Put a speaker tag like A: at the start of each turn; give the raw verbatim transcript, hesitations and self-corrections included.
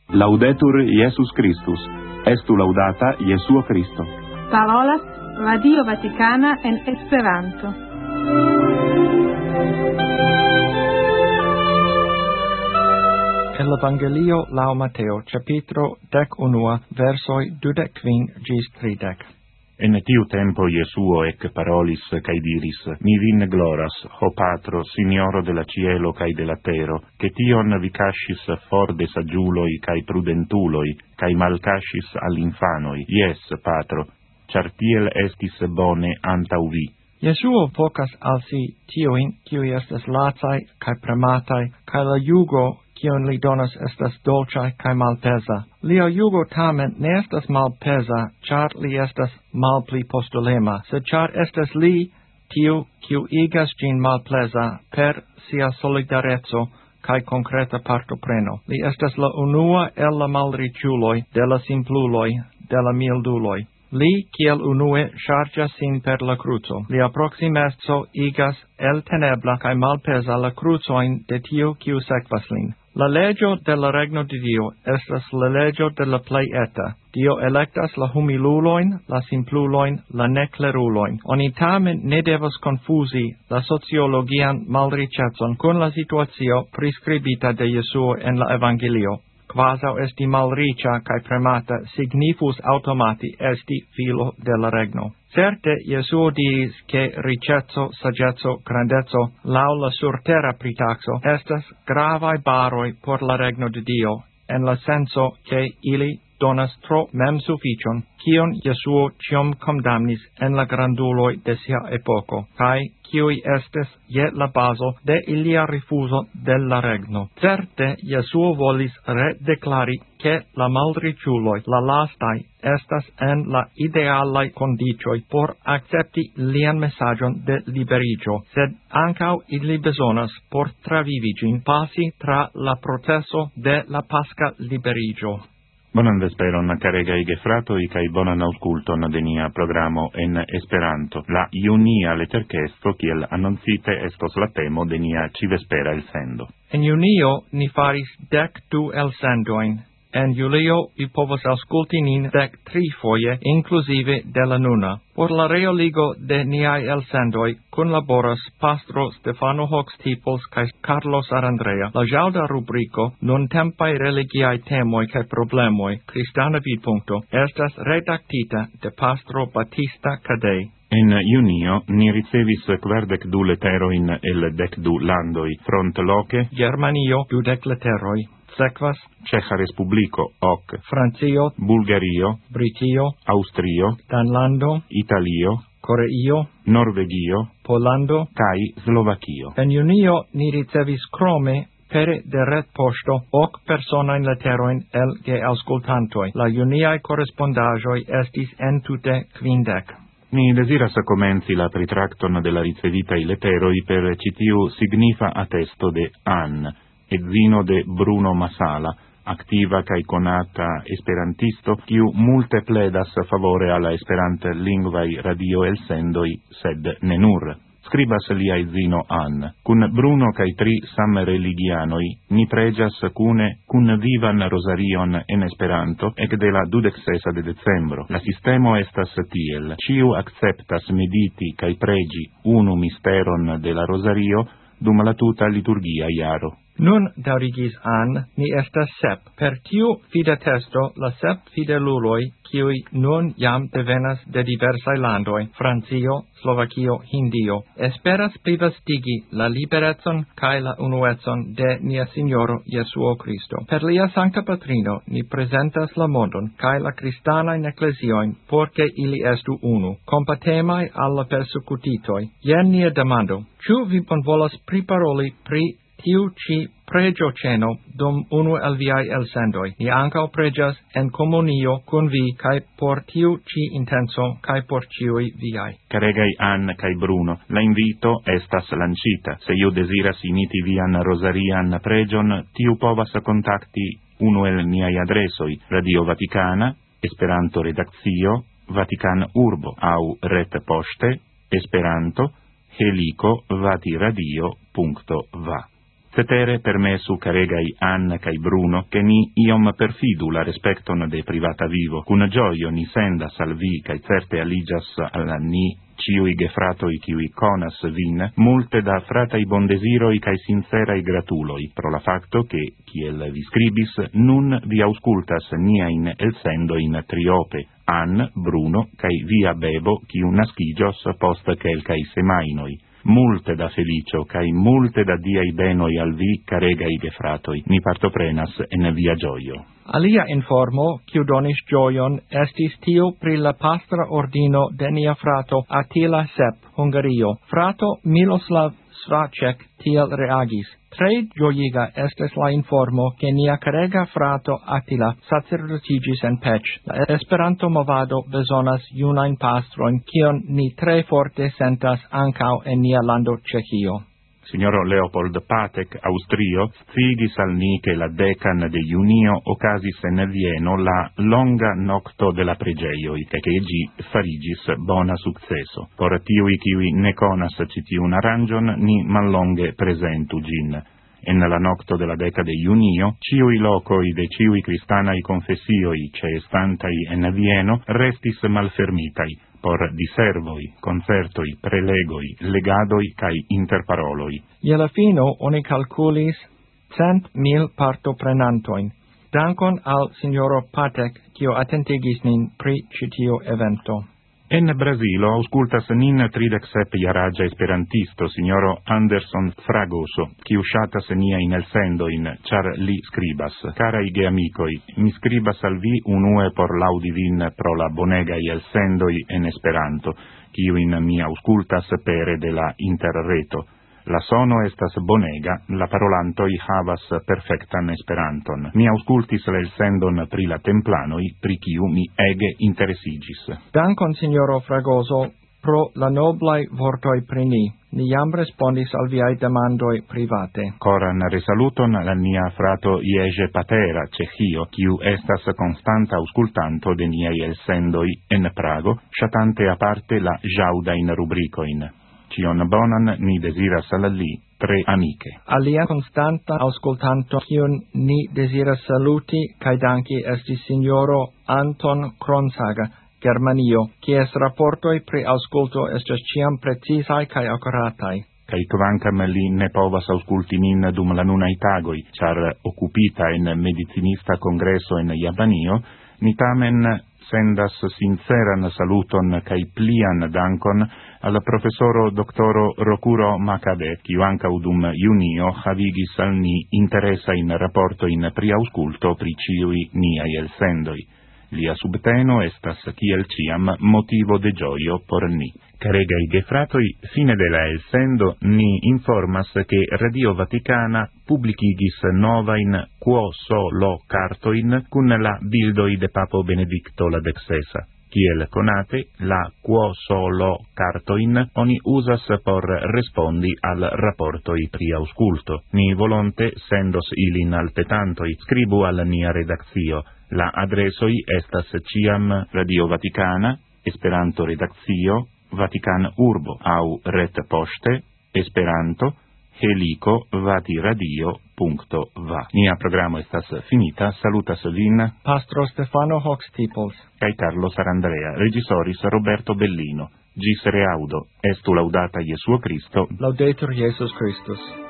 A: Laudetur Iesus Christus. Estu laudata Jesuo Christo.
B: Parolas Radio Vaticana en Esperanto.
C: El Evangelio lau Mateo, capitro dec unua, versoi dudec quin gis tridec.
D: En tiu tempo Jesuo ec parolis cae diris, mi vin gloras, ho patro, signoro de la cielo cae de la tero, che tion vi cascis for de sagiuloi cae prudentuloi, cae mal cascis all'infanoi. Yes, patro, char tiel estis bone antau vi.
C: Jesuo vocas al si tioin, qui estes latai cae prematai, cae la jugo cion li donas estas dolciae cae malpesa. Lia jugo tamen ne estas malpesa, char li estas malpli postulema, sed char estas li, tiu, kiu igas gin malplesa, per sia solidarezzo cae concreta partopreno. Li estas la unua el la malriciuloi, de la simpluloi, de la milduloi. Li, kiel unue, chargia sin per la cruzo. Lia proximezzo igas el tenebla cae malpesa la cruzoin de tiu, kiu sekvas lin. La legio de la regno de Dio estas la legio de la plei eta. Dio electas la humiluloin, la simpluloin, la necleruloin. Oni tamen ne devas confusi la sociologian malricetson con la situatio prescribita de Jesuo en la Evangelio. Quasau esti malricia cae premata signifus automati esti filo de la regno. Certe, Jesuo diris che ricetzo, sagezzo, grandezzo, lau la surterra pritaxo, estas gravae baroi por la regno de Dio, en la senso che ili donas tro mem sufficion, cion Jesuo cium condamnis en la granduloi de sia epoco, cae ciui estes je la baso de ilia rifuso del la regno. Certe, Jesuo volis redeclari che la malriciuloi, la lastai, estas en la idealai condicioi por accepti lian messagion de liberigio, sed ancau ili besonas por travivigin passi tra la processo de la pasca liberigio.
D: Bonan vesperon, caregai gefratoi, cae bonan ausculton de nia programo en Esperanto. La iunia letercesto, kiel annoncite, estos la temo de nia civespera elsendo.
C: En junio ni faris dec du elsendoin. En julio vi povos ausculti nin dec tri foie, inclusive de la nuna. Por la reoligo de niai elsendoi, conlaboras pastro Stefano Hox Tipos cae Carlos Arandrea. La jauda rubrico, nun tempai religiae temoi cae problemoi, Christiana Vidpunkto, estas redactita de pastro Battista Cadei.
D: En junio ni ricevis quardec du leteroin el dec du landoi, front loce,
C: Germanio, dudec leteroi. Sekvas
D: Ceja Respublico, hoc
C: Francio,
D: Bulgario,
C: Britio,
D: Austrio,
C: Danlando,
D: Italio,
C: Coreio,
D: Norvegio,
C: Polando,
D: cae Slovakio.
C: En junio ni ricevis crome pere de ret posto hoc personae leteroin el ge auscultantoi. La juniae correspondagioi estis entute quindec.
D: Ni desiras comenzi la pritracton de la ricevitai leteroi per citiu signifa attesto de Ann, edzino de Bruno Masala, activa cae conata esperantisto, quiu multe pledas favore alla esperante lingvae radio elsendoi, sed ne nur. Scribas lia edzino Ann. Cun Bruno cae tri sam religianoi, ni pregias cune cun vivan rosarion en Esperanto, ec de la dudexesa de decembro. La sistemo estas tiel. Ciu acceptas mediti cae pregi unu misteron de la rosario, dum la tuta liturgia iaro.
C: Nun, daurigis Ann, ni estas sep. Per tiu fidetesto, la sep fideluloi, kiui nun jam devenas de diversae landoi, Francio, Slovakio, Hindio, esperas plivastigi la liberezzon cae la unuezzon de nia Signoro Jesuo Christo. Per lia Sancta Patrino, ni presentas la mondon, cae la Christanae ecclesioin, porce ili estu unu, compatemae alla persecutitoi. Ien nia demando, ciu vi bon volas priparoli pri tiu ci pregio ceno dum unu el viai elsendoi. Ni ancao pregias en comunio con vi, cae por tiu ci intenso, cae por ciui viai.
D: Caregai Ann cae Bruno, la invito estas lancita. Se io desiras imiti vian rosarian pregion, tiu povas contacti unu el niai adresoi, Radio Vaticana, Esperanto Redaccio, Vatican Urbo, au Ret Poste, Esperanto, helico vatiradio punto va. Cetere permesu caregai Ann cae Bruno, che ni iom perfidu la respecton de privata vivo, cun gioio ni sendas al vi, cae certe aligas al ni, ciui gefratoi ciui conas vin, multe da fratai bondesiroi cae sincerai gratuloi, pro la facto che, ciel vi scribis, nun vi auscultas niain elsendo in triope, Ann, Bruno, cae via bebo, ciu nascigios post quelcai semainoi. Multe da felicio, cae multe da diai benoi al vi, caregai gefratoi, ni partoprenas en via gioio.
C: Alia informo, quiu donis gioion, estis tiu pri la pastra ordino de nia frato Attila Sepp, Hungario. Frato Miloslav Svacek tiel reagis. Tre gioiga estes la informo che nia carega frato Attila sacerdotigis en Pec. La Esperanto movado besonas junain pastroin, kion ni tre forte sentas ancao en nia lando Cechio.
D: Signoro Leopold Patek, Austrio, sciigis al ni che la decan de junio ocasis en Vieno la longa nocto de la pregeioi, che che gi farigis bona successo. Por tiui kiui ne conas citiun arrangion, ni mallonge presentu gin. En la nocto de la deca de junio, ciui locoi de ciui cristanai confessioi ce stantai en Vieno restis malfermitai, por diservoi, concertoi, prelegoi, legadoi cae interparoloi.
C: Je la fino oni calculis cent mil partoprenantoin. Dankon al signoro Patek, quio attentigis nin pri citio evento.
D: En Brasilo auscultas nin tridec sep iaragia esperantisto, signoro Anderson Fragoso, quiu shatas nia in elsendoin, char li scribas. Carai ge amicoi, mi scribas al vi unue por laudi vin pro la bonegai elsendoi en Esperanto, quiu in mi auscultas pere de la interreto. La sono estas bonega, la parolantoi havas perfectan Esperanton. Mi auscultis la elsendon pri la templanoi, pri kiu mi ege interesigis.
C: Dankon, signoro Fragoso, pro la noblai vortoi pri ni. Ni jam respondis al viai demandoi private.
D: Coran resaluton la nia frato Jerzy Patera, Cechio, kiu estas constanta auscultanto de niai elsendoi en Prago, shatante aparte la jaudain rubricoin. Cion bonan ni desiras al li, tre amiche.
C: Alia constanta auscultanto kiun ni desiras saluti cae danki estis signoro Anton Kronsaga, Germanio, kies rapportoi pri ausculto estes ciam precisai cae accuratai.
D: Cae quancam li ne povas ausculti nin dum la nunai tagoi, char occupita in medicinista congresso in Japanio, ni tamen sendas sinceran saluton cae plian dankon al professoro doctoro Rokuro Makabe, quiu ancau dum junio havigis al ni interesa in rapporto in pri ausculto pri ciui niai elsendoi. Lia subteno estas, kiel ciam, motivo de gioio por ni. Caregai gefratoi, fine de la elsendo, ni informas che Radio Vaticana publicigis novain quo solo cartoin cun la bildoi de Papo Benedicto la dexesa. Kiel conate, la quo solo cartoin oni usas por respondi al rapportoi pri ausculto. Ni volonte sendos ilin al petantoi, scribu al nia redaccio. La adresoi estas ciam Radio Vaticana, Esperanto redaccio, Vatican Urbo, au ret poste, Esperanto, helico vatiradio punto va. Nia programo estas finita, salutas vin,
C: Pastro Stefano Hoxtiples,
D: cae Carlo Sarandrea, regisoris Roberto Bellino. Gis reaudo, estu laudata Iesuo Christo,
C: Laudetur Iesus Christus.